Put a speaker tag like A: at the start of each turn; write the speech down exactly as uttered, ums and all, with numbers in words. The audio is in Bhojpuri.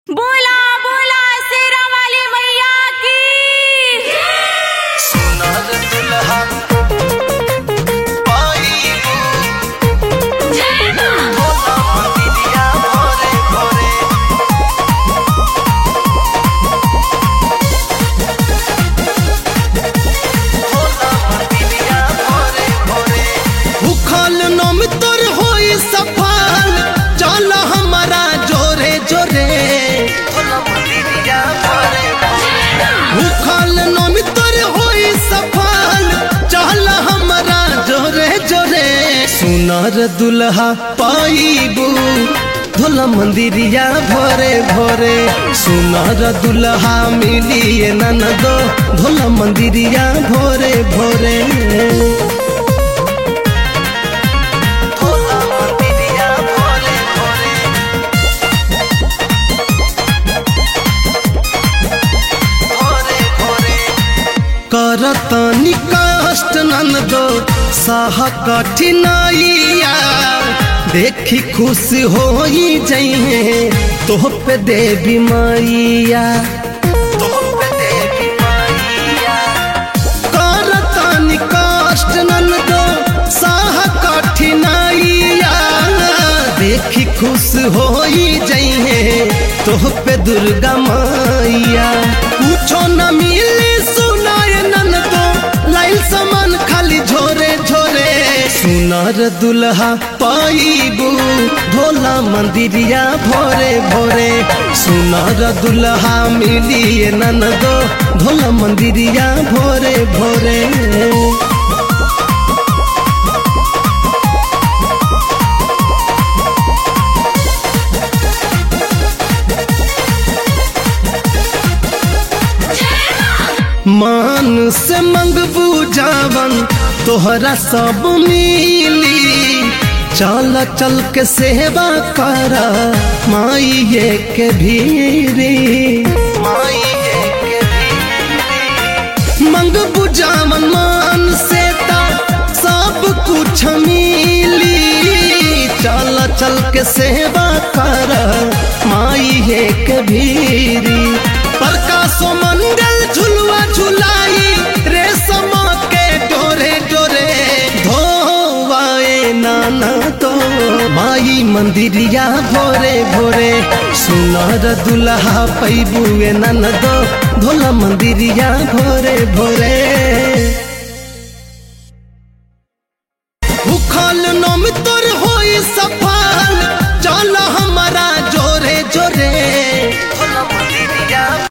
A: बोला बोला शेरा वाली मैया की।
B: सुनर दुल्हा पाईबू भोला मंदिरिया भोरे भोरे। भोला मंदिरिया भोरे भोरे।
C: भूखल नम तोर होई सफल चल हमारा जोरे जोरे।
B: भोला मंदिरिया भोरे भोरे।
C: भूखल नम तोर होई सफल चल हमारा जोरे जोरे। सुनर दुल्हा पाईबू भोला मंदिरिया भोरे भोरे। सुनर दुल्हा मिलिए ननदो भोला मंदिरिया भोरे भोरे।
B: भोला मंदिरिया भोरे भोरे। भोरे भोरे।
C: करतनी कष्ट ननदो साह कठिनाइया देखी खुश होई जइहे तोह पे देवी मैया।
B: तोह पे देवी मैया।
C: करतनी कष्ट ननदो साह कठिनाइया देखी खुश होई जइहे तोह पे दुर्गा मैया। पूछो न मिली सुनाए ननदो लाइल समान खाली झोरे झोरे। सुनर दुल्हा पाईबू भोला मंदिरिया भोरे भोरे। सुनर दुल्हा मिलिए ननदो भोला मंदिरिया भोरे भोरे। मान से मंगबू जावन तोहरा सब मिली। चल चल के सेवा करा माइये के भीरी।
B: माइये के भीरी।
C: मंगबू जावन मान से ता सब कुछ मिली। चल चल के सेवा करा माइये के भीरी। प्रकाशो मंगल झुलवा झुलाई रेशम के डोरे डोरे। धोवाए नाना तो माई मंदिरिया भोरे भोरे। सुनर दुल्हा पैबुए ननदो भोला मंदिरिया भोरे भोरे। भूखल